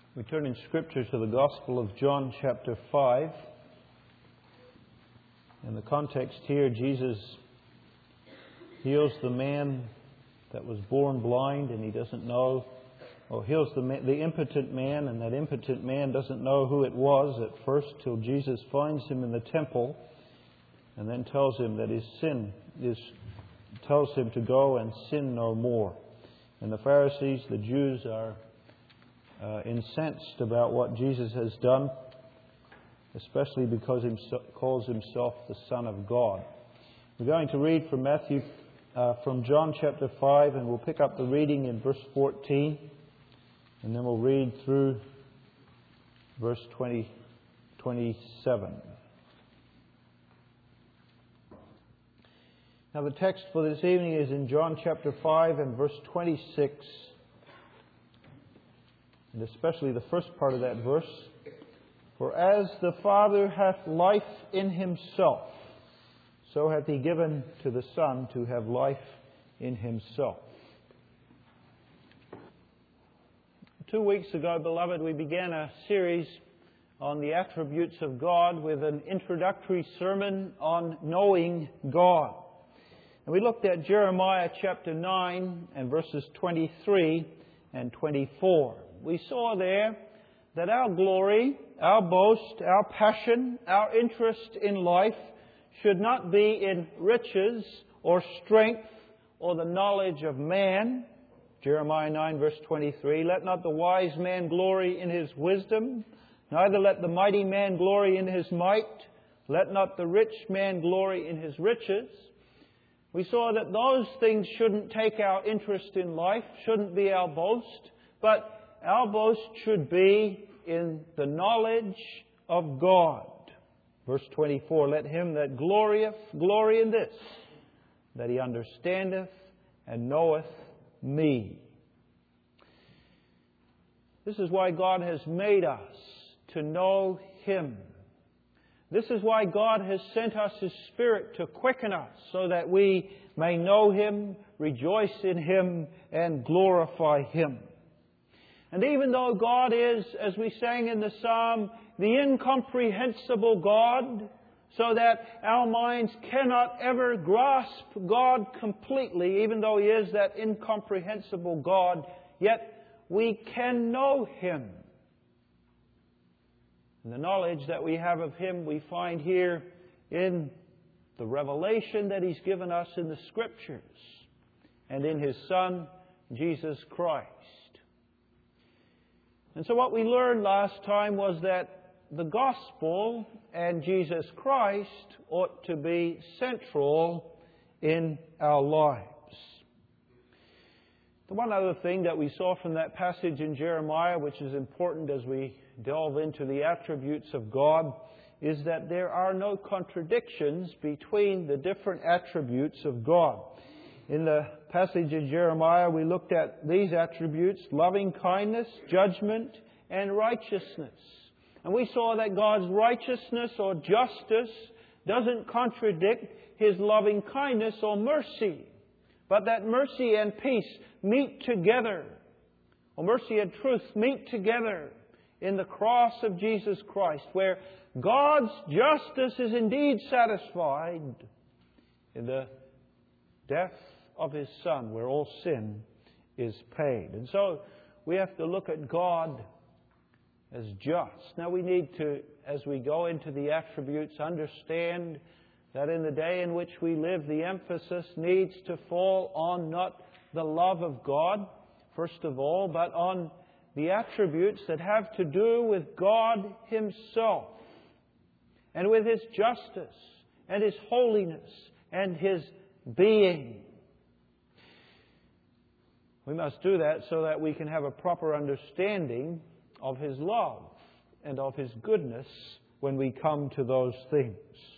We turn in Scripture to the Gospel of John chapter 5. In the context here, Jesus heals the man that was born blind and he doesn't know, or heals the impotent man, and that impotent man doesn't know who it was at first till Jesus finds him in the temple and then tells him that his sin tells him to go and sin no more. And the Pharisees, the Jews, are incensed about what Jesus has done, especially because he calls himself the Son of God. We're going to read from John chapter 5, and we'll pick up the reading in verse 14, and then we'll read through verse 27. Now the text for this evening is in John chapter 5 and verse 26. And especially the first part of that verse. For as the Father hath life in himself, so hath he given to the Son to have life in himself. 2 weeks ago, beloved, we began a series on the attributes of God with an introductory sermon on knowing God. And we looked at Jeremiah chapter 9 and verses 23 and 24. We saw there that our glory, our boast, our passion, our interest in life should not be in riches or strength or the knowledge of man. Jeremiah 9 verse 23, let not the wise man glory in his wisdom, neither let the mighty man glory in his might, let not the rich man glory in his riches. We saw that those things shouldn't take our interest in life, shouldn't be our boast, but our boast should be in the knowledge of God. Verse 24, let him that glorieth glory in this, that he understandeth and knoweth me. This is why God has made us to know Him. This is why God has sent us His Spirit to quicken us so that we may know Him, rejoice in Him, and glorify Him. And even though God is, as we sang in the psalm, the incomprehensible God, so that our minds cannot ever grasp God completely, even though He is that incomprehensible God, yet we can know Him. And the knowledge that we have of Him we find here in the revelation that He's given us in the Scriptures and in His Son, Jesus Christ. And so what we learned last time was that the gospel and Jesus Christ ought to be central in our lives. The one other thing that we saw from that passage in Jeremiah, which is important as we delve into the attributes of God, is that there are no contradictions between the different attributes of God. In the passage in Jeremiah, we looked at these attributes: loving kindness, judgment, and righteousness. And we saw that God's righteousness or justice doesn't contradict His loving kindness or mercy, but that mercy and peace meet together, or mercy and truth meet together in the cross of Jesus Christ, where God's justice is indeed satisfied in the death of His Son, where all sin is paid. And so we have to look at God as just. Now we need to, as we go into the attributes, understand that in the day in which we live, the emphasis needs to fall on not the love of God, first of all, but on the attributes that have to do with God Himself and with His justice and His holiness and His being. We must do that so that we can have a proper understanding of His love and of His goodness when we come to those things.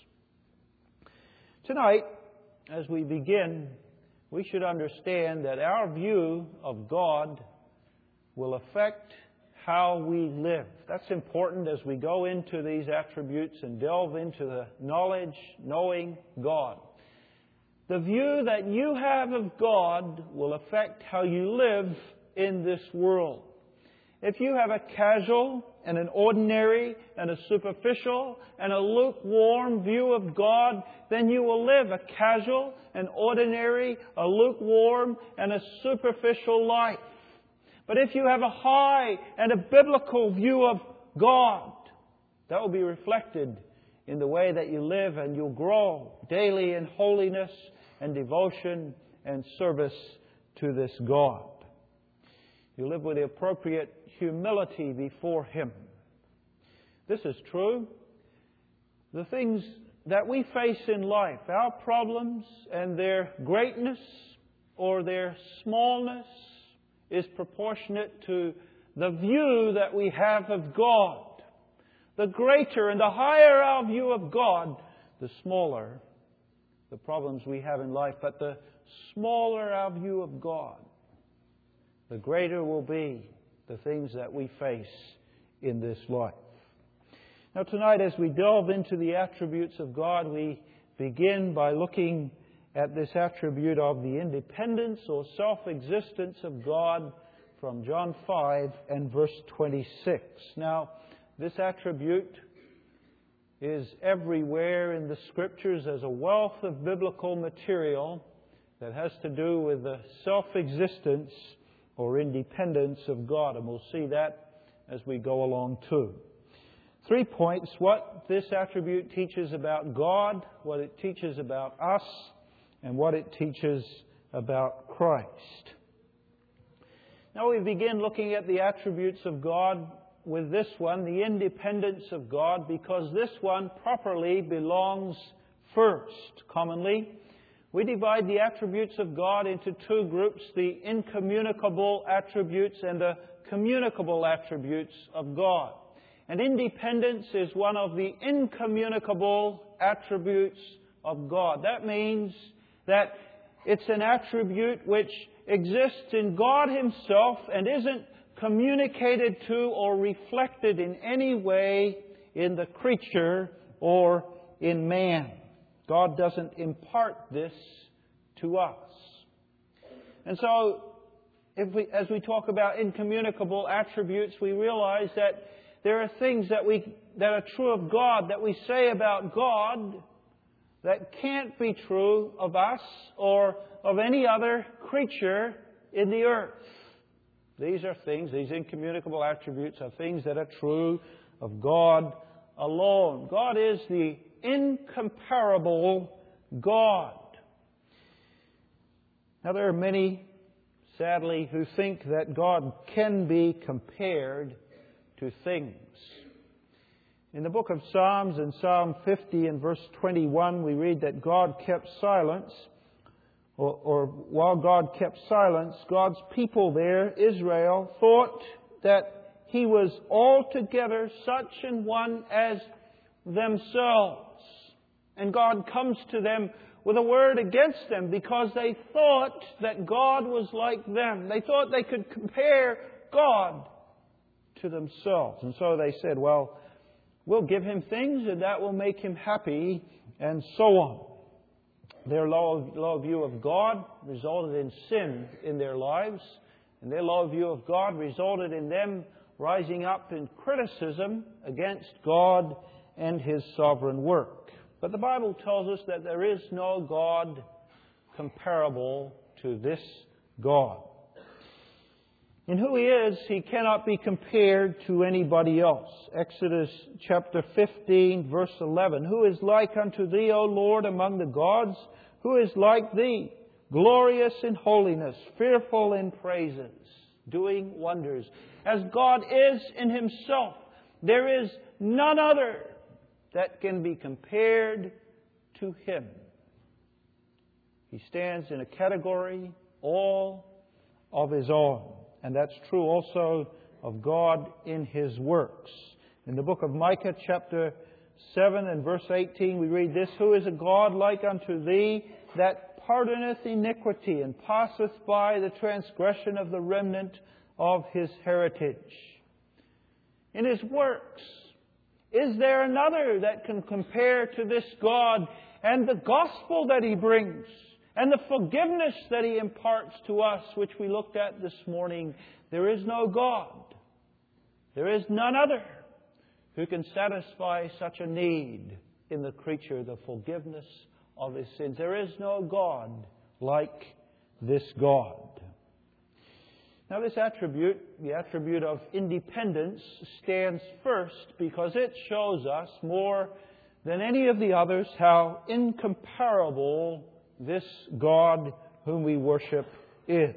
Tonight, as we begin, we should understand that our view of God will affect how we live. That's important as we go into these attributes and delve into the knowledge, knowing God. The view that you have of God will affect how you live in this world. If you have a casual and an ordinary and a superficial and a lukewarm view of God, then you will live a casual, an ordinary, a lukewarm, and a superficial life. But if you have a high and a biblical view of God, that will be reflected in the way that you live, and you'll grow daily in holiness and devotion and service to this God. You live with the appropriate humility before Him. This is true. The things that we face in life, our problems and their greatness or their smallness, is proportionate to the view that we have of God. The greater and the higher our view of God, the smaller the problems we have in life. But the smaller our view of God, the greater will be the things that we face in this life. Now tonight, as we delve into the attributes of God, we begin by looking at this attribute of the independence or self-existence of God from John 5 and verse 26. Now, this attribute is everywhere in the Scriptures. There's a wealth of biblical material that has to do with the self-existence or independence of God. And we'll see that as we go along too. 3 points: what this attribute teaches about God, what it teaches about us, and what it teaches about Christ. Now we begin looking at the attributes of God with this one, the independence of God, because this one properly belongs first. Commonly, we divide the attributes of God into two groups: the incommunicable attributes and the communicable attributes of God. And independence is one of the incommunicable attributes of God. That means that it's an attribute which exists in God Himself and isn't communicated to or reflected in any way in the creature or in man. God doesn't impart this to us. And so, as we talk about incommunicable attributes, we realize that there are things that are true of God, that we say about God, that can't be true of us or of any other creature in the earth. These are things, these incommunicable attributes are things that are true of God alone. God is the incomparable God. Now there are many, sadly, who think that God can be compared to things. In the book of Psalms, in Psalm 50 and verse 21, we read that God kept silence, or while God kept silence, God's people there, Israel, thought that He was altogether such an one as themselves. And God comes to them with a word against them because they thought that God was like them. They thought they could compare God to themselves. And so they said, well, we'll give Him things and that will make Him happy, and so on. Their low view of God resulted in sin in their lives, and their low view of God resulted in them rising up in criticism against God and His sovereign work. But the Bible tells us that there is no God comparable to this God. In who He is, He cannot be compared to anybody else. Exodus chapter 15, verse 11. Who is like unto Thee, O Lord, among the gods? Who is like Thee, glorious in holiness, fearful in praises, doing wonders? As God is in Himself, there is none other that can be compared to Him. He stands in a category all of His own. And that's true also of God in His works. In the book of Micah, chapter 7 and verse 18, we read this: Who is a God like unto Thee, that pardoneth iniquity, and passeth by the transgression of the remnant of His heritage? In His works, is there another that can compare to this God and the gospel that He brings? And the forgiveness that He imparts to us, which we looked at this morning? There is no God There is none other who can satisfy such a need in the creature, the forgiveness of his sins. There is no God like this God. Now this attribute, the attribute of independence, stands first because it shows us more than any of the others how incomparable this God whom we worship is.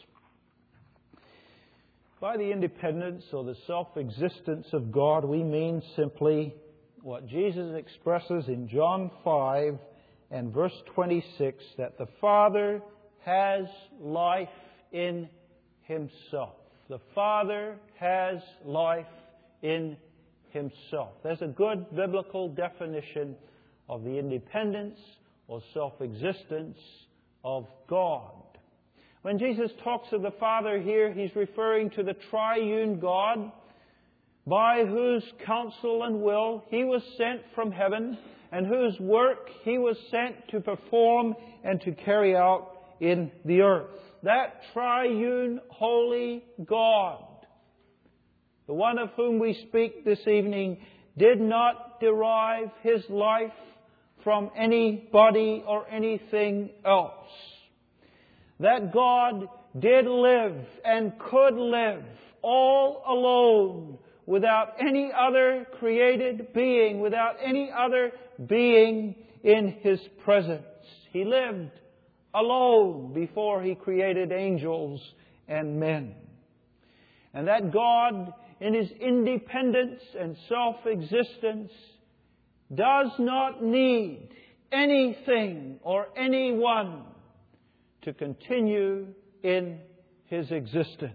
By the independence or the self-existence of God, we mean simply what Jesus expresses in John 5 and verse 26, that the Father has life in Himself. The Father has life in Himself. There's a good biblical definition of the independence or self-existence of God. When Jesus talks of the Father here, He's referring to the triune God by whose counsel and will He was sent from heaven and whose work He was sent to perform and to carry out in the earth. That triune holy God, the one of whom we speak this evening, did not derive His life from anybody or anything else. That God did live and could live all alone, without any other created being, without any other being in His presence. He lived alone before He created angels and men. And that God, in His independence and self-existence, does not need anything or anyone to continue in His existence.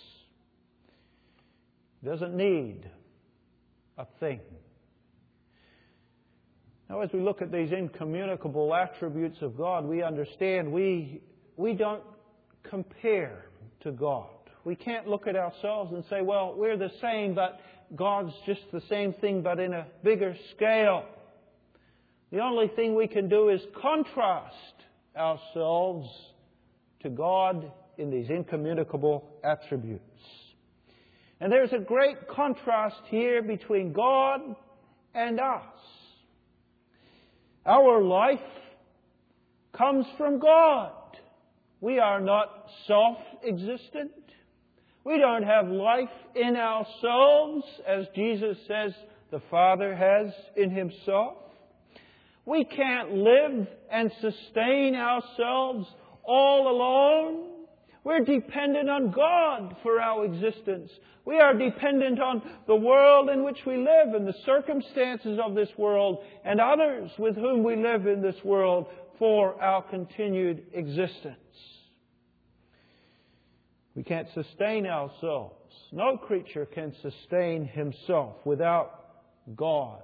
He doesn't need a thing. Now, as we look at these incommunicable attributes of God, we understand we don't compare to God. We can't look at ourselves and say, well, we're the same, but God's just the same thing, but in a bigger scale. The only thing we can do is contrast ourselves to God in these incommunicable attributes. And there's a great contrast here between God and us. Our life comes from God. We are not self-existent. We don't have life in ourselves, as Jesus says the Father has in Himself. We can't live and sustain ourselves all alone. We're dependent on God for our existence. We are dependent on the world in which we live and the circumstances of this world and others with whom we live in this world for our continued existence. We can't sustain ourselves. No creature can sustain himself without God.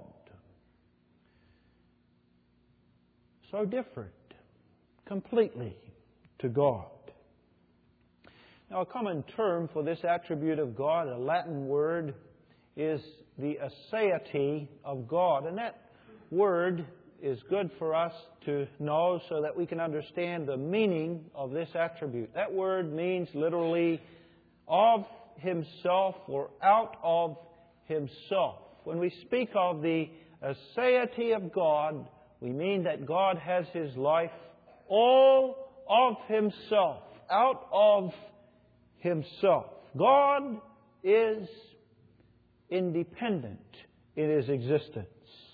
So different, completely, to God. Now, a common term for this attribute of God, a Latin word, is the aseity of God. And that word is good for us to know so that we can understand the meaning of this attribute. That word means literally of Himself or out of Himself. When we speak of the aseity of God, we mean that God has His life all of Himself, out of Himself. God is independent in His existence.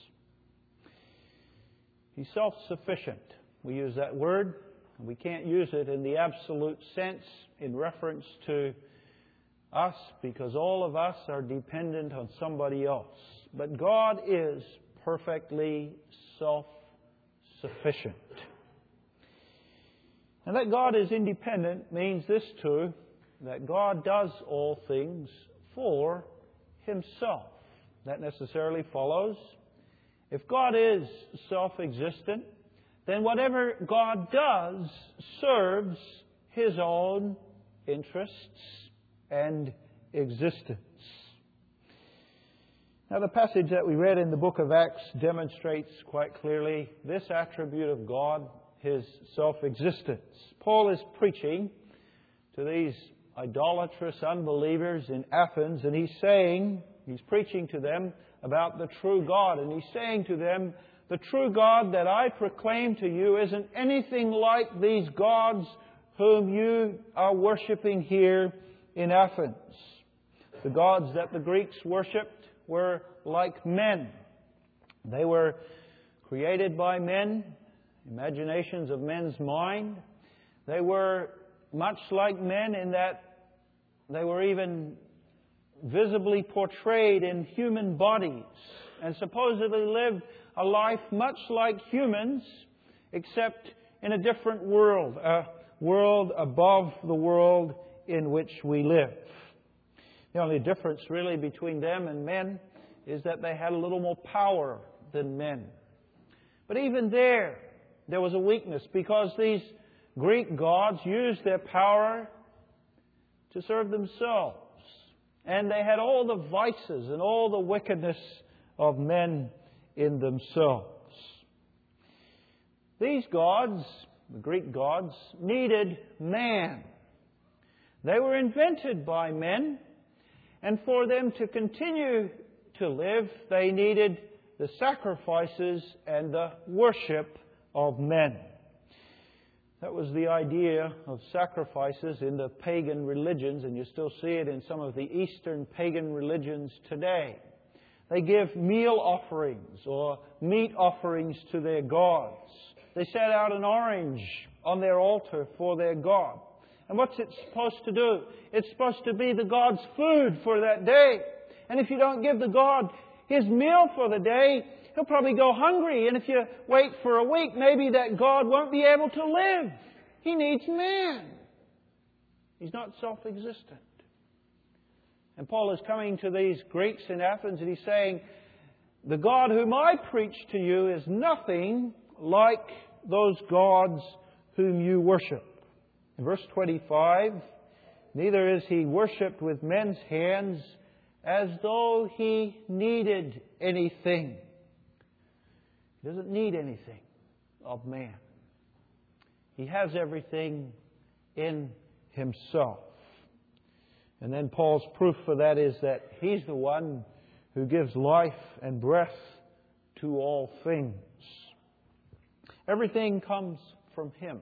He's self-sufficient. We use that word. We can't use it in the absolute sense in reference to us because all of us are dependent on somebody else. But God is perfectly self-sufficient. And that God is independent means this too, that God does all things for Himself. That necessarily follows. If God is self-existent, then whatever God does serves His own interests and existence. Now, the passage that we read in the book of Acts demonstrates quite clearly this attribute of God, His self-existence. Paul is preaching to these idolatrous unbelievers in Athens, and he's preaching to them about the true God, and he's saying to them, the true God that I proclaim to you isn't anything like these gods whom you are worshipping here in Athens. The gods that the Greeks worshipped were like men. They were created by men, imaginations of men's mind. They were much like men in that they were even visibly portrayed in human bodies and supposedly lived a life much like humans, except in a different world, a world above the world in which we live. The only difference really between them and men is that they had a little more power than men. But even there was a weakness, because these Greek gods used their power to serve themselves. And they had all the vices and all the wickedness of men in themselves. These gods, the Greek gods, needed man. They were invented by men, and for them to continue to live, they needed the sacrifices and the worship of men. That was the idea of sacrifices in the pagan religions, and you still see it in some of the Eastern pagan religions today. They give meal offerings or meat offerings to their gods. They set out an orange on their altar for their god. And what's it supposed to do? It's supposed to be the god's food for that day. And if you don't give the god his meal for the day, he'll probably go hungry. And if you wait for a week, maybe that God won't be able to live. He needs man. He's not self-existent. And Paul is coming to these Greeks in Athens and he's saying, the God whom I preach to you is nothing like those gods whom you worship. In verse 25, neither is he worshipped with men's hands as though he needed anything. He doesn't need anything of man. He has everything in himself. And then Paul's proof for that is that he's the one who gives life and breath to all things. Everything comes from him.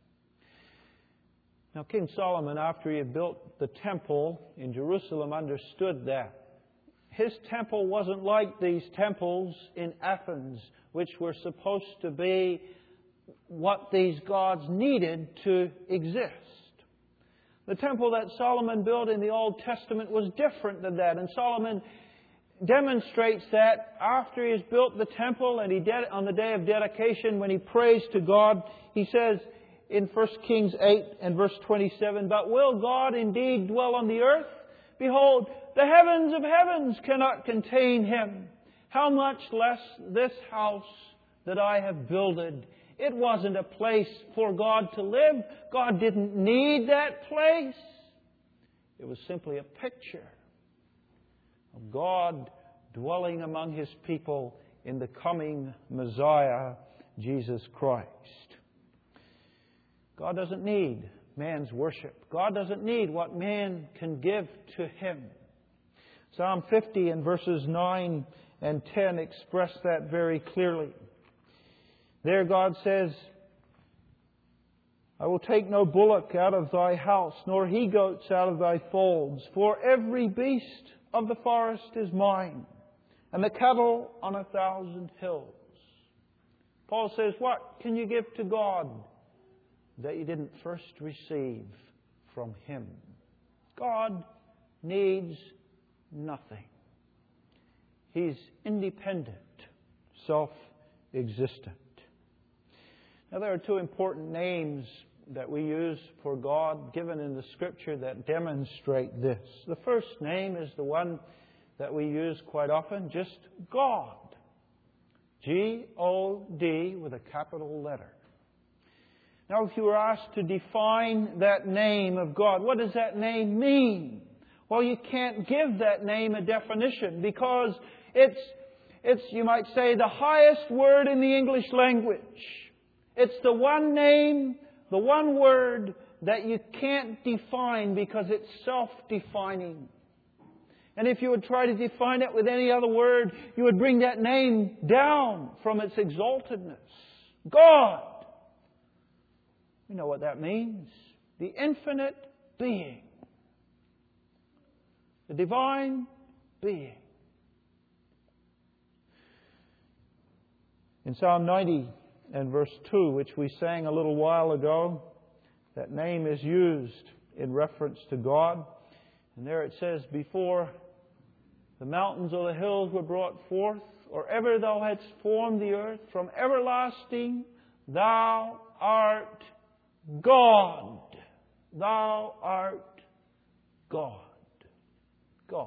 Now, King Solomon, after he had built the temple in Jerusalem, understood that. His temple wasn't like these temples in Athens, which were supposed to be what these gods needed to exist. The temple that Solomon built in the Old Testament was different than that. And Solomon demonstrates that after he has built the temple and on the day of dedication, when he prays to God, he says in 1 Kings 8 and verse 27, "But will God indeed dwell on the earth? Behold, the heavens of heavens cannot contain him. How much less this house that I have builded." It wasn't a place for God to live. God didn't need that place. It was simply a picture of God dwelling among His people in the coming Messiah, Jesus Christ. God doesn't need man's worship. God doesn't need what man can give to Him. Psalm 50 and verses 9 and 10 express that very clearly. There God says, "I will take no bullock out of thy house, nor he-goats out of thy folds. For every beast of the forest is mine, and the cattle on 1,000 hills." Paul says, what can you give to God that you didn't first receive from Him? God needs nothing. He's independent, self-existent. Now, there are two important names that we use for God given in the Scripture that demonstrate this. The first name is the one that we use quite often, just God. G-O-D with a capital letter. Now, if you were asked to define that name of God, what does that name mean? Well, you can't give that name a definition because it's, you might say, the highest word in the English language. It's the one name, the one word that you can't define because it's self-defining. And if you would try to define it with any other word, you would bring that name down from its exaltedness. God. We know what that means. The infinite being. The divine being. In Psalm 90 and verse 2, which we sang a little while ago, that name is used in reference to God. And there it says, before the mountains or the hills were brought forth, or ever Thou hadst formed the earth, from everlasting Thou art God. Thou art God. God.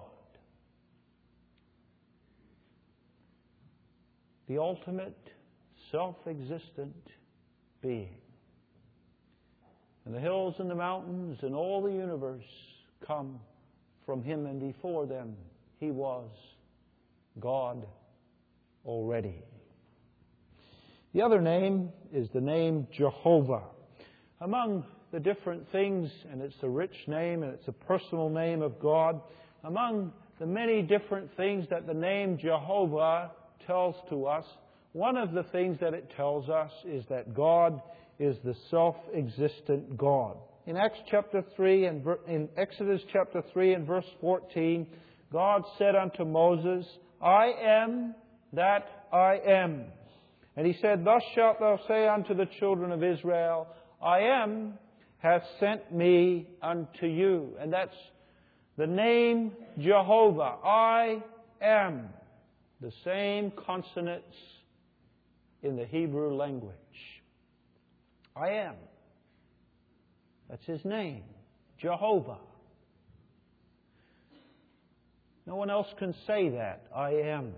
The ultimate, self-existent being. And the hills and the mountains and all the universe come from Him, and before them He was God already. The other name is the name Jehovah. Among the different things, and it's a rich name and it's a personal name of God, among the many different things that the name Jehovah tells to us, one of the things that it tells us is that God is the self-existent God. In Exodus chapter 3 and verse 14, God said unto Moses, I am that I am. And He said, Thus shalt thou say unto the children of Israel, I am hath sent me unto you. And that's the name Jehovah. I am. The same consonants in the Hebrew language. I am. That's His name. Jehovah. No one else can say that. I am.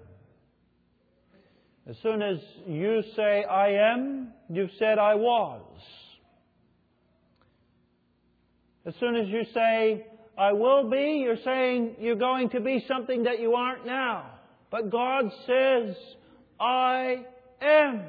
As soon as you say I am, you've said I was. As soon as you say I will be, you're saying you're going to be something that you aren't now. But God says, I am.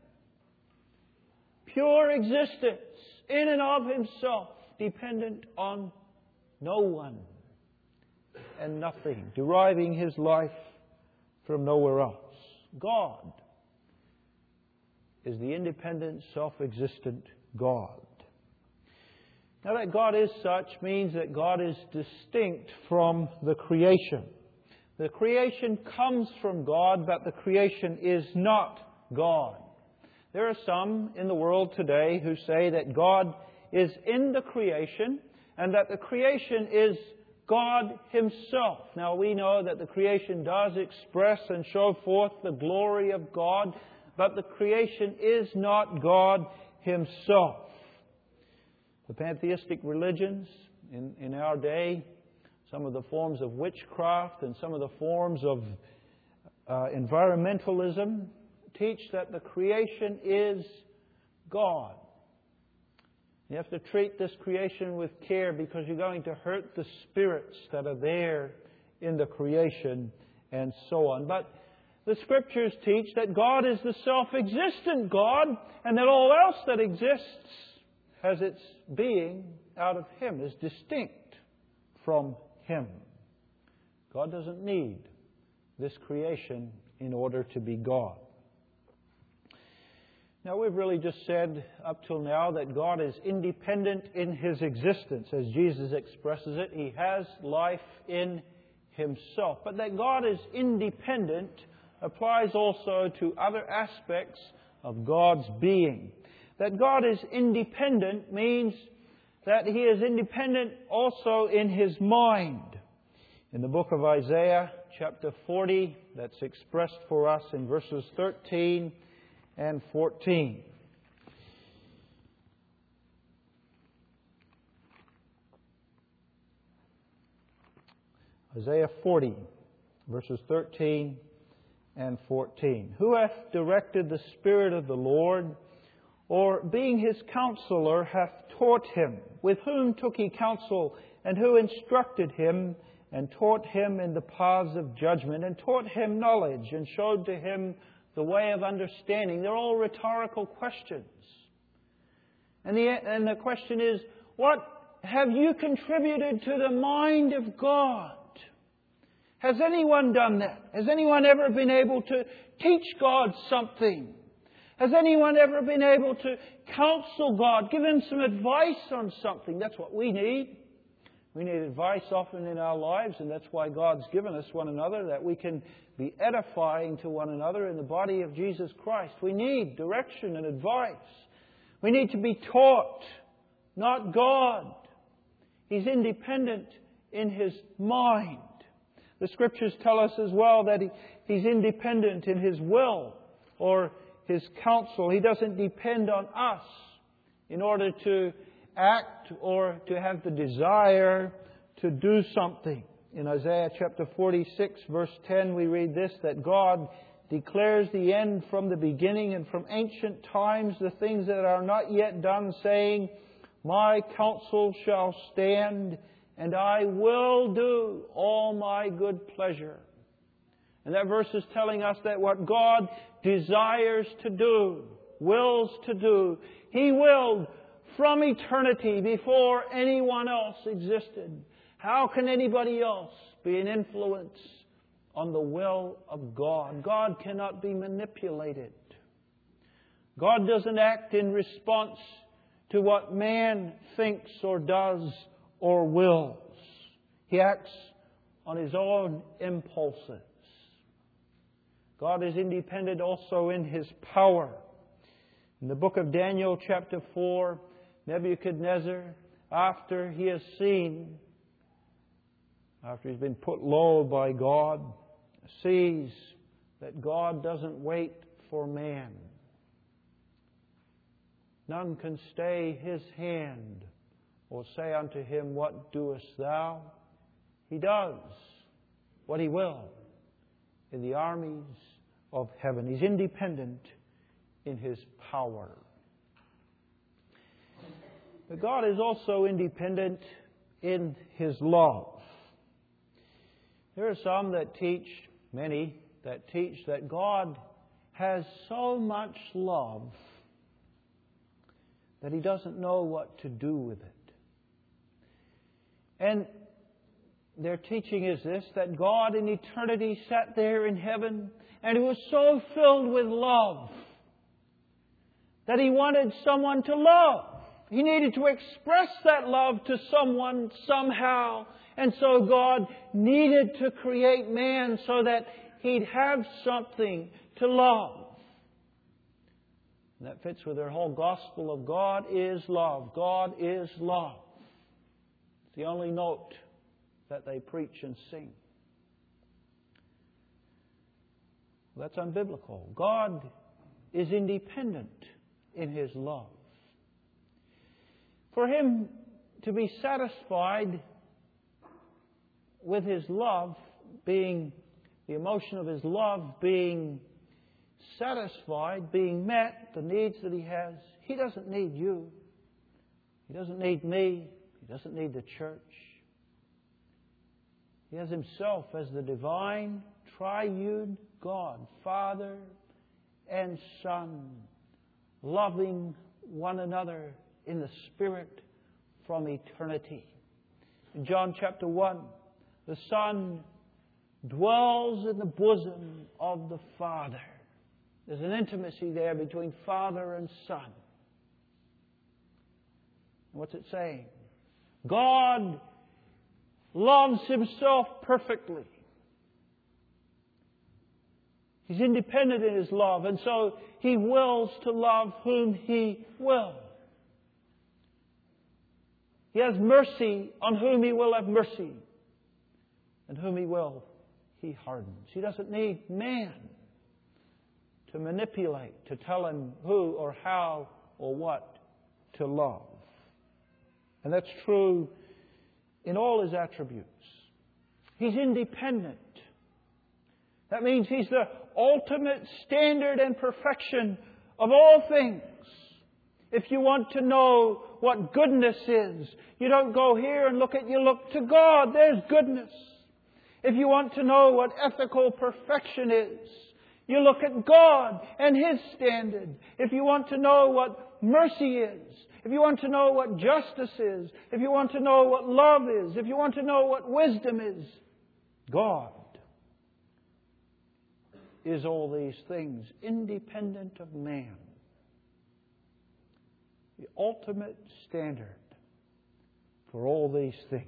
Pure existence, in and of Himself, dependent on no one and nothing, deriving His life from nowhere else. God is the independent, self-existent God. Now that God is such means that God is distinct from the creation. The creation comes from God, but the creation is not God. There are some in the world today who say that God is in the creation and that the creation is God Himself. Now we know that the creation does express and show forth the glory of God, but the creation is not God Himself. The pantheistic religions in our day, some of the forms of witchcraft and some of the forms of environmentalism teach that the creation is God. You have to treat this creation with care because you're going to hurt the spirits that are there in the creation and so on. But the Scriptures teach that God is the self-existent God and that all else that exists has its being out of Him, is distinct from Him. God doesn't need this creation in order to be God. Now, we've really just said up till now that God is independent in His existence. As Jesus expresses it, He has life in Himself. But that God is independent applies also to other aspects of God's being. That God is independent means that He is independent also in His mind. In the book of Isaiah, chapter 40, that's expressed for us in verses 13 and 14. Isaiah 40, verses 13 and 14. Who hath directed the Spirit of the Lord, or being His counselor hath taught Him? With whom took He counsel, and who instructed Him, and taught Him in the paths of judgment, and taught Him knowledge, and showed to Him the way of understanding? They're all rhetorical questions. And the question is, what have you contributed to the mind of God? Has anyone done that? Has anyone ever been able to teach God something? Has anyone ever been able to counsel God, give Him some advice on something? That's what we need. We need advice often in our lives, and that's why God's given us one another, that we can be edifying to one another in the body of Jesus Christ. We need direction and advice. We need to be taught, not God. He's independent in His mind. The Scriptures tell us as well that He's independent in His will or His counsel. He doesn't depend on us in order to act or to have the desire to do something. In Isaiah chapter 46, verse 10, we read this, that God declares the end from the beginning and from ancient times the things that are not yet done, saying, My counsel shall stand, and I will do all my good pleasure. And that verse is telling us that what God desires to do, wills to do, He willed from eternity before anyone else existed. How can anybody else be an influence on the will of God? God cannot be manipulated. God doesn't act in response to what man thinks or does or wills. He acts on His own impulses. God is independent also in His power. In the book of Daniel chapter 4, Nebuchadnezzar, after he has seen, after he's been put low by God, sees that God doesn't wait for man. None can stay His hand or say unto Him, What doest thou? He does what He will in the armies of heaven. He's independent in His power. But God is also independent in His love. There are some that teach, many that teach, that God has so much love that He doesn't know what to do with it. And their teaching is this, that God in eternity sat there in heaven and He was so filled with love that He wanted someone to love. He needed to express that love to someone somehow. And so God needed to create man so that he'd have something to love. And that fits with their whole gospel of God is love. God is love. It's the only note that they preach and sing. Well, that's unbiblical. God is independent in His love. For Him to be satisfied with His love, being the emotion of His love being satisfied, being met, the needs that He has, He doesn't need you. He doesn't need me. He doesn't need the church. He has Himself as the divine, triune God, Father and Son, loving one another in the Spirit from eternity. In John chapter 1, the Son dwells in the bosom of the Father. There's an intimacy there between Father and Son. What's it saying? God loves Himself perfectly. He's independent in His love, and so He wills to love whom He will. He has mercy on whom He will have mercy, and whom He will, He hardens. He doesn't need man to manipulate, to tell Him who or how or what to love. And that's true in all His attributes. He's independent. That means He's the ultimate standard and perfection of all things. If you want to know what goodness is, you don't go here and you look to God. There's goodness. If you want to know what ethical perfection is, you look at God and His standard. If you want to know what mercy is, if you want to know what justice is, if you want to know what love is, if you want to know what wisdom is, God is all these things, independent of man. The ultimate standard for all these things.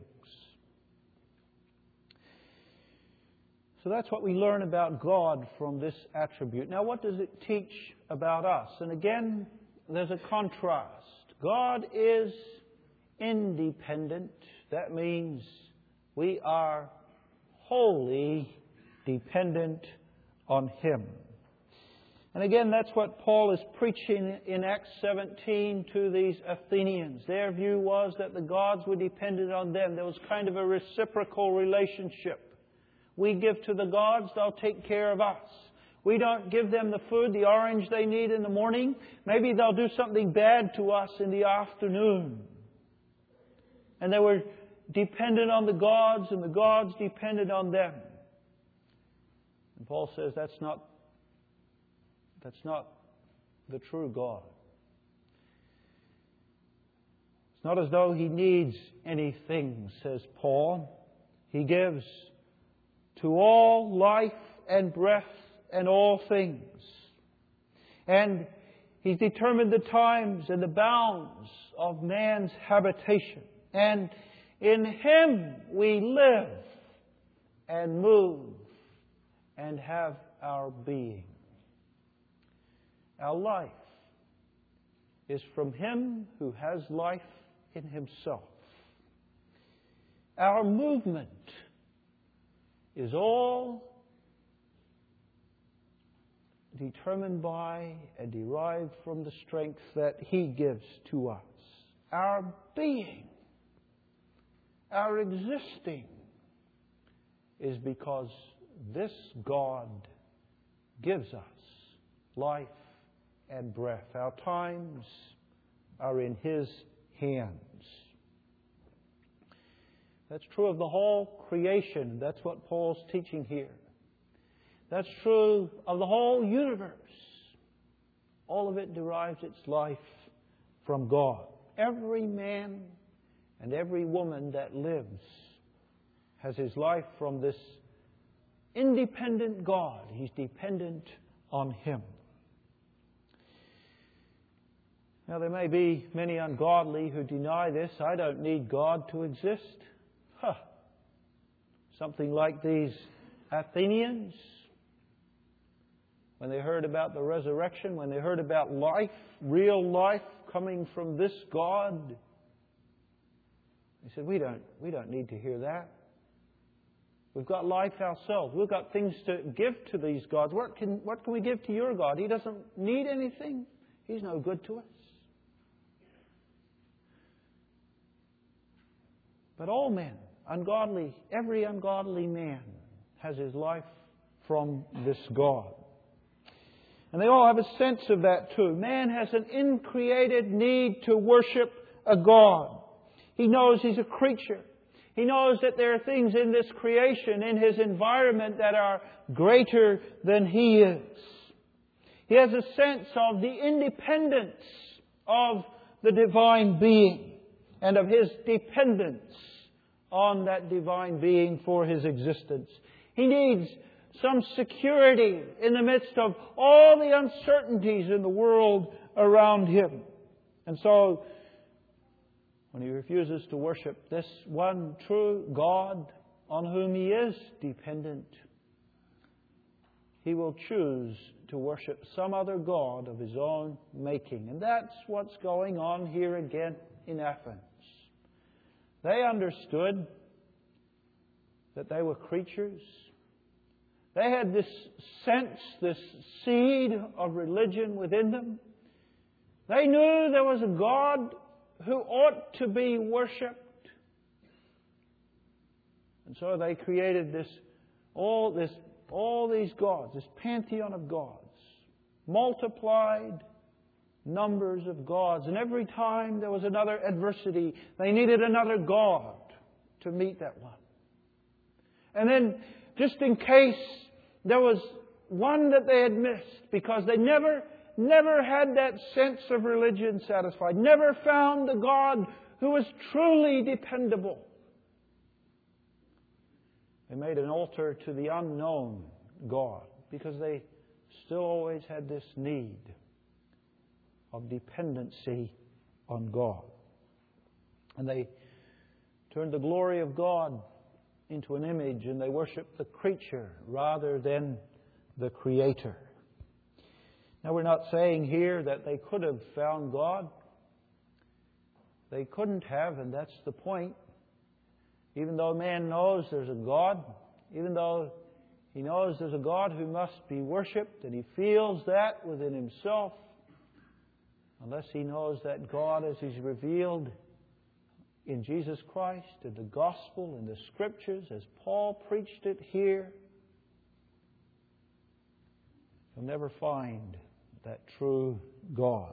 So that's what we learn about God from this attribute. Now, what does it teach about us? And again, there's a contrast. God is independent. That means we are wholly dependent on Him. And again, that's what Paul is preaching in Acts 17 to these Athenians. Their view was that the gods were dependent on them. There was kind of a reciprocal relationship. We give to the gods, they'll take care of us. We don't give them the food, the orange they need in the morning. Maybe they'll do something bad to us in the afternoon. And they were dependent on the gods, and the gods depended on them. And Paul says that's not the true God. It's not as though He needs anything, says Paul. He gives to all life and breath and all things. And He's determined the times and the bounds of man's habitation. And in Him we live and move and have our being. Our life is from Him who has life in Himself. Our movement is all determined by and derived from the strength that He gives to us. Our being, our existing, is because this God gives us life and breath. Our times are in His hands. That's true of the whole creation. That's what Paul's teaching here. That's true of the whole universe. All of it derives its life from God. Every man and every woman that lives has his life from this independent God. He's dependent on Him. Now, there may be many ungodly who deny this. I don't need God to exist. Something like these Athenians, when they heard about the resurrection, when they heard about life, real life coming from this God, they said, we don't need to hear that. We've got life ourselves. We've got things to give to these gods. What can we give to your God? He doesn't need anything. He's no good to us. But all men, ungodly, every ungodly man has his life from this God. And they all have a sense of that too. Man has an increated need to worship a God. He knows he's a creature. He knows that there are things in this creation, in his environment, that are greater than he is. He has a sense of the independence of the divine being and of his dependence on that divine being for his existence. He needs some security in the midst of all the uncertainties in the world around him. And so, when he refuses to worship this one true God on whom he is dependent, he will choose to worship some other god of his own making. And that's what's going on here again in Athens. They understood that they were creatures. They had this sense, this seed of religion within them. They knew there was a God who ought to be worshipped. And so they created all these gods, this pantheon of gods, multiplied numbers of gods. And every time there was another adversity, they needed another God to meet that one. And then, just in case there was one that they had missed, because they never never had that sense of religion satisfied, never found the God who was truly dependable. They made an altar to the unknown God because they still always had this need of dependency on God. And they turned the glory of God into an image, and they worshiped the creature rather than the Creator. Now, we're not saying here that they could have found God. They couldn't have, and that's the point. Even though man knows there's a God, even though he knows there's a God who must be worshipped, and he feels that within himself, unless he knows that God as He's revealed in Jesus Christ, in the Gospel, in the Scriptures, as Paul preached it here, he'll never find that true God.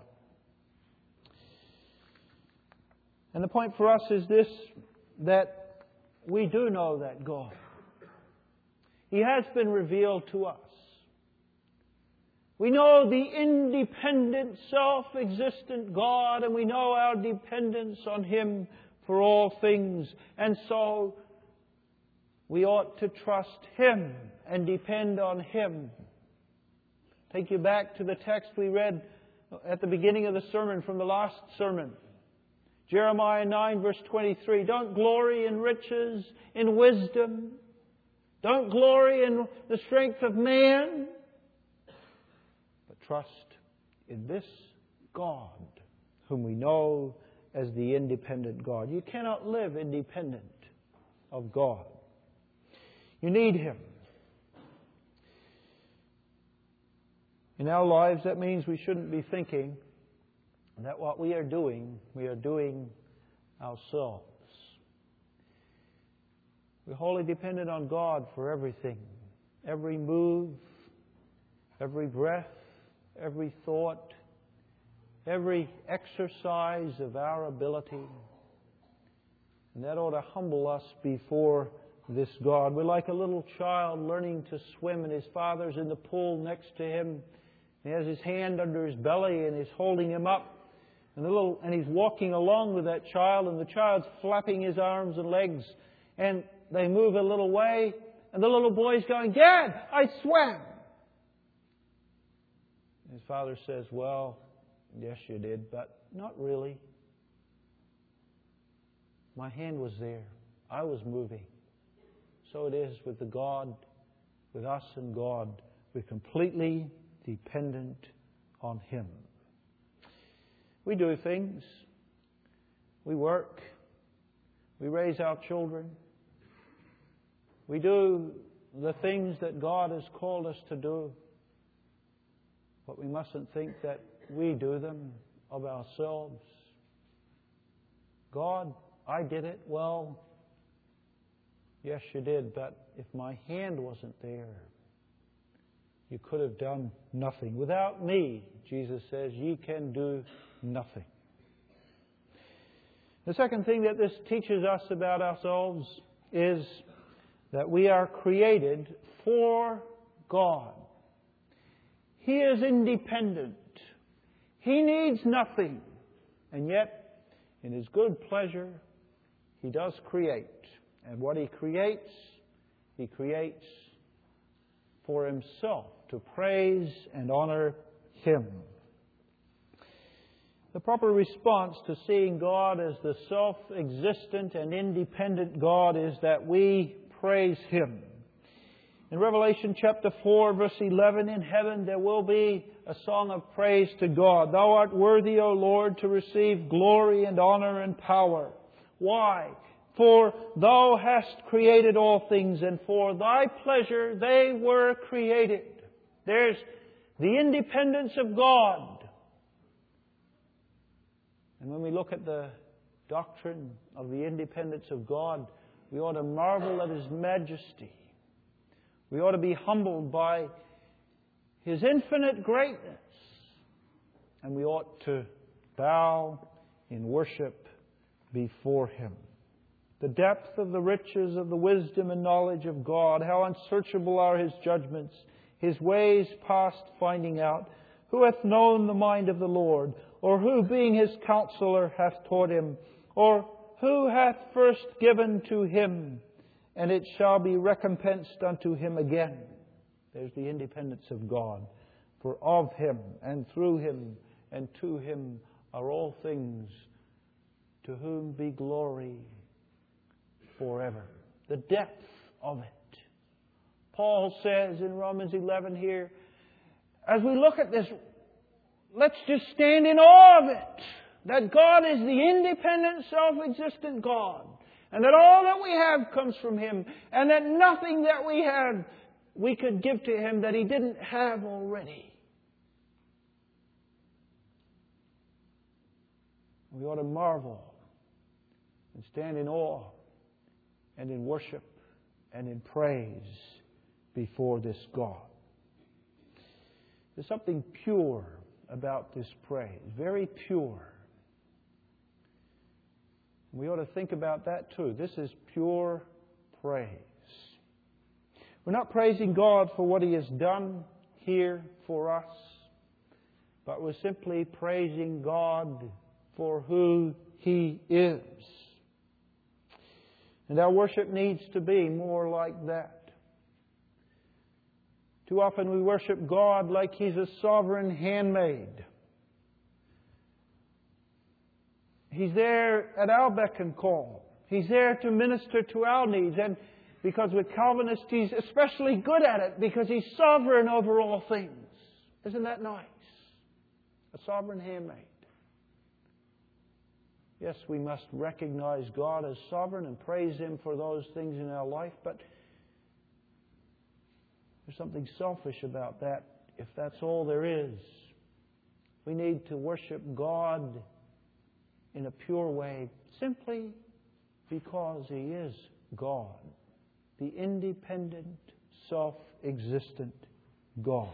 And the point for us is this, that we do know that God. He has been revealed to us. We know the independent, self-existent God, and we know our dependence on Him for all things. And so we ought to trust Him and depend on Him. Take you back to the text we read at the beginning of the sermon from the last sermon. Jeremiah 9 verse 23. Don't glory in riches, in wisdom. Don't glory in the strength of man. But trust in this God whom we know as the independent God. You cannot live independent of God. You need Him. In our lives, that means we shouldn't be thinking that what we are doing ourselves. We're wholly dependent on God for everything. Every move, every breath, every thought, every exercise of our ability. And that ought to humble us before this God. We're like a little child learning to swim, and his father's in the pool next to him. He has his hand under his belly and is holding him up. And he's walking along with that child, and the child's flapping his arms and legs. And they move a little way, and the little boy's going, "Dad, I swam." His father says, "Well, yes, you did, but not really. My hand was there. I was moving." So it is with the God, with us and God. We're completely dependent on Him. We do things. We work. We raise our children. We do the things that God has called us to do. But we mustn't think that we do them of ourselves. God, I did it. Well, yes, you did. But if my hand wasn't there, you could have done nothing. Without me, Jesus says, ye can do nothing. The second thing that this teaches us about ourselves is that we are created for God. He is independent. He needs nothing. And yet, in His good pleasure, He does create. And what He creates for Himself, to praise and honor Him. The proper response to seeing God as the self-existent and independent God is that we praise Him. In Revelation chapter 4, verse 11, in heaven there will be a song of praise to God. Thou art worthy, O Lord, to receive glory and honor and power. Why? For Thou hast created all things, and for Thy pleasure they were created. There's the independence of God. And when we look at the doctrine of the independence of God, we ought to marvel at His majesty. We ought to be humbled by His infinite greatness. And we ought to bow in worship before Him. The depth of the riches of the wisdom and knowledge of God. How unsearchable are His judgments, His ways past finding out. Who hath known the mind of the Lord? Or who, being His counselor, hath taught Him? Or who hath first given to Him, and it shall be recompensed unto Him again? There's the independence of God. For of Him, and through Him, and to Him are all things, to whom be glory forever. The depth of it. Paul says in Romans 11 here, as we look at this, let's just stand in awe of it. That God is the independent, self-existent God. And that all that we have comes from Him. And that nothing that we have we could give to Him that He didn't have already. We ought to marvel and stand in awe and in worship and in praise before this God. There's something pure about this praise, very pure. We ought to think about that too. This is pure praise. We're not praising God for what He has done here for us, but we're simply praising God for who He is. And our worship needs to be more like that. Too often we worship God like He's a sovereign handmaid. He's there at our beck and call. He's there to minister to our needs. And because with Calvinists, He's especially good at it because He's sovereign over all things. Isn't that nice? A sovereign handmaid. Yes, we must recognize God as sovereign and praise Him for those things in our life, but there's something selfish about that if that's all there is. We need to worship God in a pure way simply because He is God, the independent, self-existent God.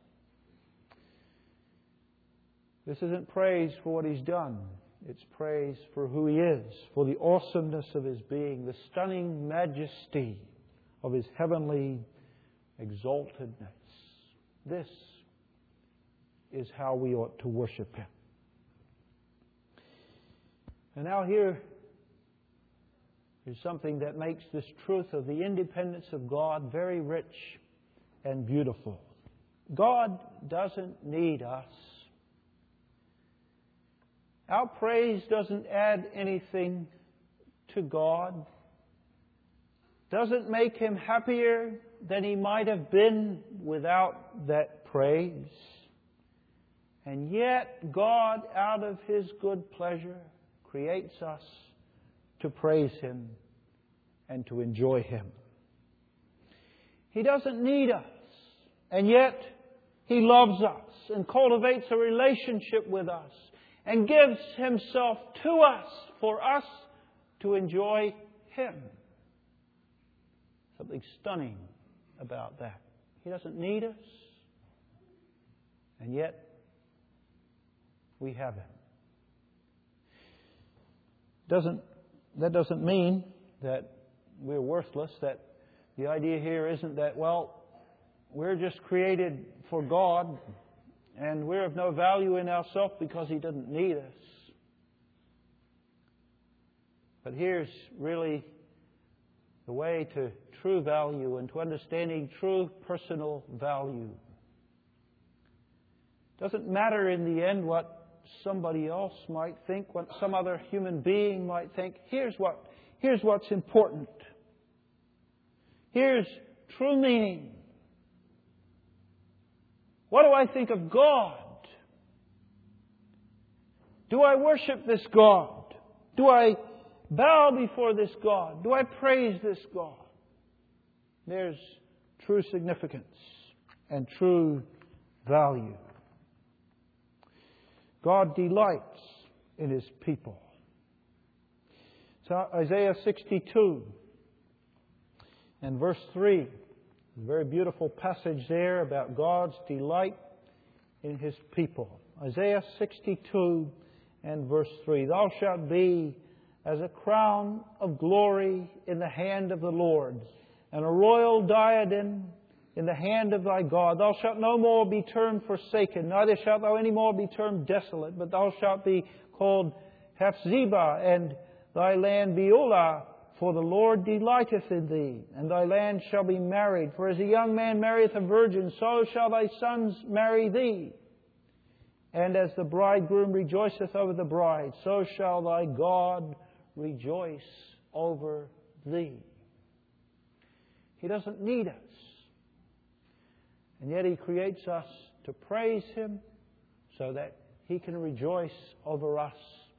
This isn't praise for what He's done. It's praise for who He is, for the awesomeness of His being, the stunning majesty of His heavenly exaltedness. This is how we ought to worship Him. And now here is something that makes this truth of the independence of God very rich and beautiful. God doesn't need us. Our praise doesn't add anything to God. Doesn't make Him happier than He might have been without that praise. And yet God, out of His good pleasure, creates us to praise Him and to enjoy Him. He doesn't need us, and yet He loves us and cultivates a relationship with us and gives Himself to us for us to enjoy Him. Something stunning about that. He doesn't need us, and yet we have Him. That doesn't mean that we're worthless, that the idea here isn't that, well, we're just created for God and we're of no value in ourselves because He doesn't need us. But here's really the way to true value and to understanding true personal value. It doesn't matter in the end what somebody else might think, what some other human being might think. Here's what's important. Here's true meaning. What do I think of God? Do I worship this God? Do I bow before this God? Do I praise this God? There's true significance and true value. God delights in His people. So Isaiah 62 and verse 3, a very beautiful passage there about God's delight in His people. Isaiah 62 and verse 3, Thou shalt be as a crown of glory in the hand of the Lord, and a royal diadem in the hand of thy God. Thou shalt no more be termed forsaken, neither shalt thou any more be termed desolate, but thou shalt be called Hephzibah, and thy land Beulah, for the Lord delighteth in thee, and thy land shall be married. For as a young man marrieth a virgin, so shall thy sons marry thee. And as the bridegroom rejoiceth over the bride, so shall thy God rejoice over thee. He doesn't need us. And yet He creates us to praise Him so that He can rejoice over us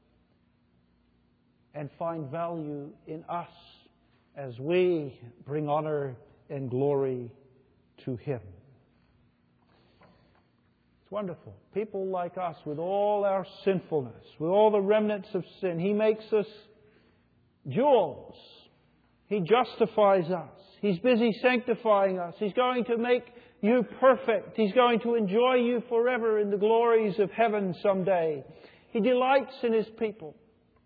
and find value in us as we bring honor and glory to Him. It's wonderful. People like us, with all our sinfulness, with all the remnants of sin, He makes us jewels. He justifies us. He's busy sanctifying us. He's going to make you perfect. He's going to enjoy you forever in the glories of heaven someday. He delights in His people,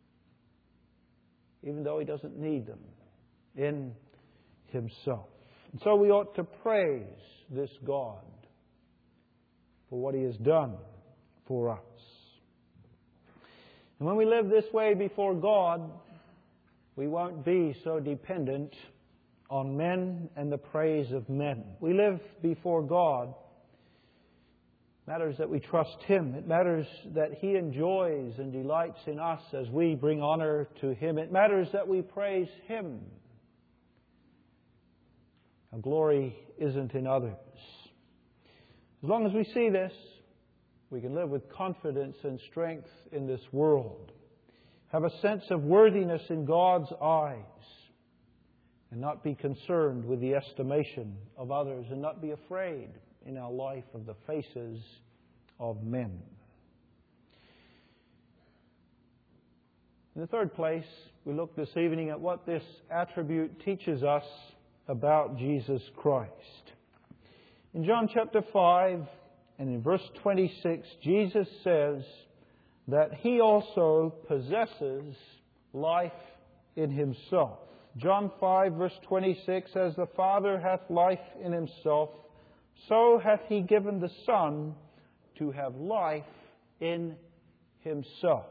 even though He doesn't need them in Himself. And so we ought to praise this God for what He has done for us. And when we live this way before God, we won't be so dependent on men and the praise of men. We live before God. It matters that we trust Him. It matters that He enjoys and delights in us as we bring honor to Him. It matters that we praise Him. Our glory isn't in others. As long as we see this, we can live with confidence and strength in this world. Have a sense of worthiness in God's eyes. And not be concerned with the estimation of others. And not be afraid in our life of the faces of men. In the third place, we look this evening at what this attribute teaches us about Jesus Christ. In John chapter 5 and in verse 26, Jesus says that He also possesses life in Himself. John 5 verse 26, as the Father hath life in Himself, so hath He given the Son to have life in Himself.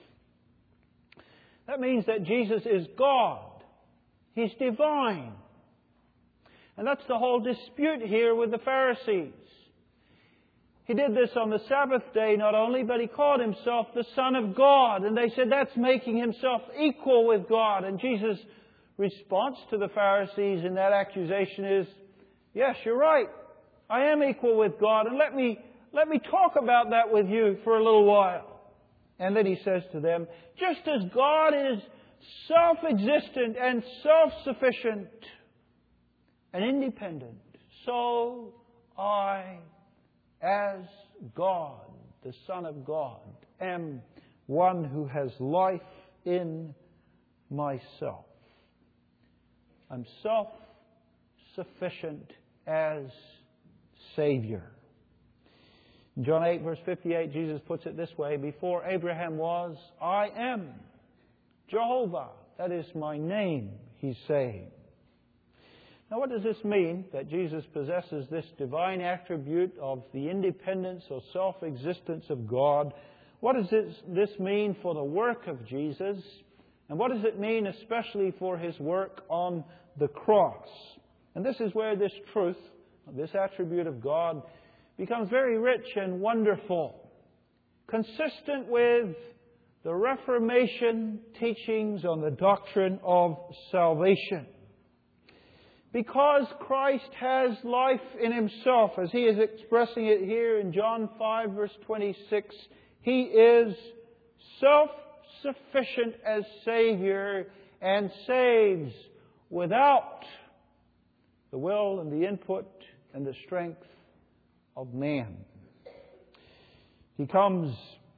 That means that Jesus is God. He's divine. And that's the whole dispute here with the Pharisees. He did this on the Sabbath day not only, but He called Himself the Son of God. And they said that's making Himself equal with God. And Jesus' response to the Pharisees in that accusation is, yes, you're right. I am equal with God. And let me talk about that with you for a little while. And then He says to them, just as God is self-existent and self-sufficient and independent, so I, as God, the Son of God, am one who has life in myself. I'm self-sufficient as Savior. In John 8 verse 58, Jesus puts it this way, before Abraham was, I am Jehovah. That is my name, He's saying. Now what does this mean, that Jesus possesses this divine attribute of the independence or self-existence of God? What does this mean for the work of Jesus? And what does it mean especially for His work on the cross? And this is where this truth, this attribute of God, becomes very rich and wonderful, consistent with the Reformation teachings on the doctrine of salvation. Because Christ has life in Himself, as He is expressing it here in John 5 verse 26, He is self-sufficient as Savior and saves without the will and the input and the strength of man. He comes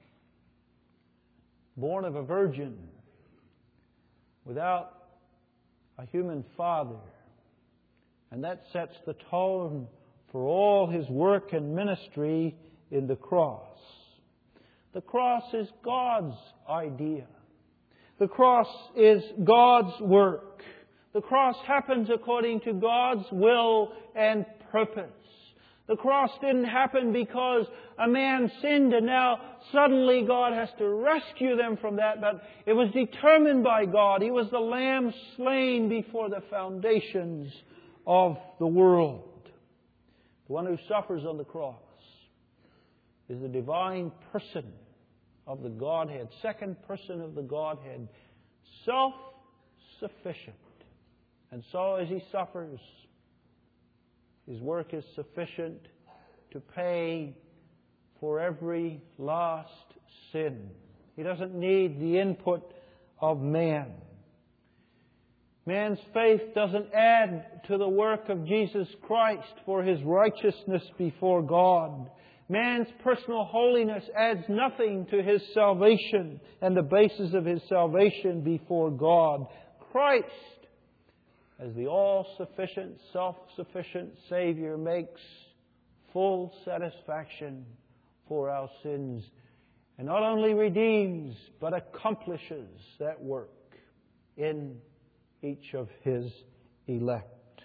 born of a virgin without a human father. And that sets the tone for all His work and ministry in the cross. The cross is God's idea. The cross is God's work. The cross happens according to God's will and purpose. The cross didn't happen because a man sinned and now suddenly God has to rescue them from that, but it was determined by God. He was the Lamb slain before the foundations of the world. The one who suffers on the cross is the divine person of the Godhead, second person of the Godhead, self-sufficient. And so as He suffers, His work is sufficient to pay for every last sin. He doesn't need the input of man. Man's faith doesn't add to the work of Jesus Christ for his righteousness before God. Man's personal holiness adds nothing to his salvation and the basis of his salvation before God. Christ, as the all-sufficient, self-sufficient Savior, makes full satisfaction for our sins and not only redeems but accomplishes that work in each of His elect.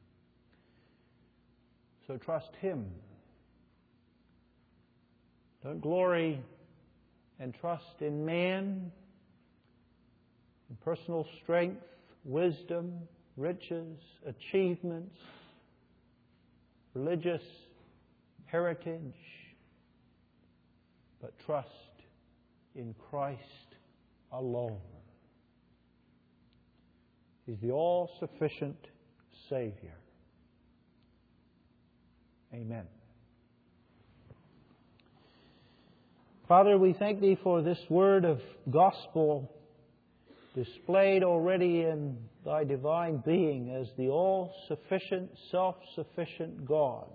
So trust Him. Don't glory and trust in man, in personal strength, wisdom, riches, achievements, religious heritage, but trust in Christ alone. He's the all-sufficient Savior. Amen. Father, we thank Thee for this word of gospel displayed already in Thy divine being as the all-sufficient, self-sufficient God.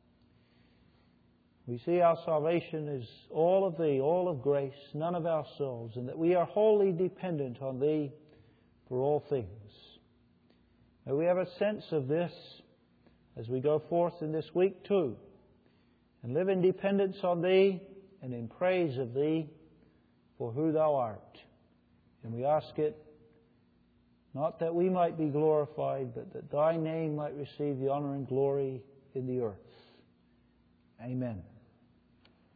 We see our salvation is all of Thee, all of grace, none of ourselves, and that we are wholly dependent on Thee for all things. May we have a sense of this as we go forth in this week too, and live in dependence on Thee and in praise of Thee for who Thou art. And we ask it not that we might be glorified, but that Thy name might receive the honor and glory in the earth. Amen.